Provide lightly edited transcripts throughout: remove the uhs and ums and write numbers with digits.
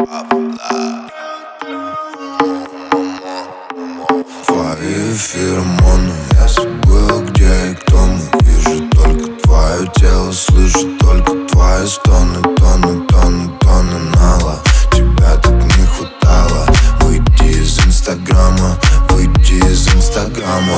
Твои феромоны, я забыл, где и кто мы. Вижу только твое тело, слышу только твои стоны. Тоны, тоны, тоны нала. Тебя так не хватало. Выйди из инстаграма, выйди из инстаграма.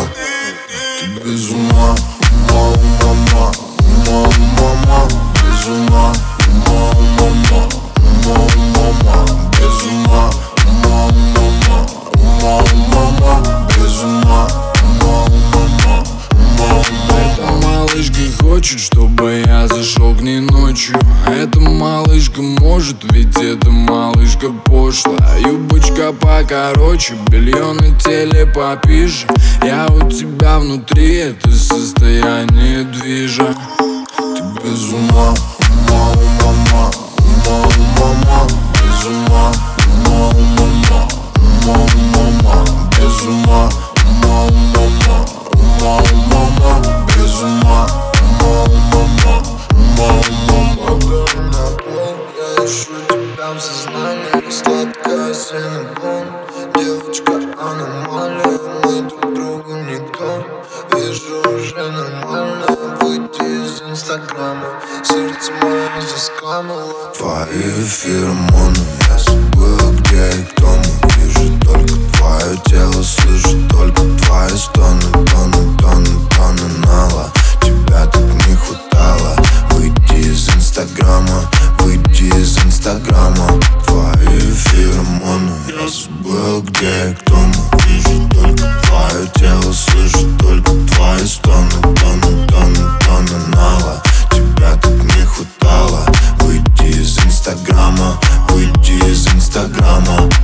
Ты без ума, ума, ума, ума, ума, ума. Без ума, ума, ума, ума, ума, ума. Без ума, ума, ума, ума, ума, ума. Без ума, ума, ума, ума, ума. Эта малышка хочет, чтобы я зашел к ней ночью. Эта малышка может, ведь эта малышка пошлая. Юбочка покороче, белье на теле попиже. Я у тебя внутри, это состояние движа. Ты без ума, ума, ума, ума, ума, ума, ума. Без ума, ума, ума, ума, ума, ума. Без ума, ума, ума, ума, ума, ума. Без ума, ума, ума, ума, ума, ума. Я ищу тебя в сознании, сладкая синабон. Девочка аномалия, мы друг другу никто. Вижу уже нормально, выйти из инстаграма. Сердце мое заскамило. Твои феромоны, я забыл, где и кто мы. Вижу только твое тело, слышу только твои стоны. Тоны, тоны, тоны нала. Тебя так не хватало. Выйди из инстаграма, выйди из инстаграма. Твои феромоны, я забыл, где и кто мы. Вижу только твое тело, слышу только твои стоны. Тоны, тоны, тоны нала. Тебя так не хватало. Выйди из инстаграма, выйди из инстаграма.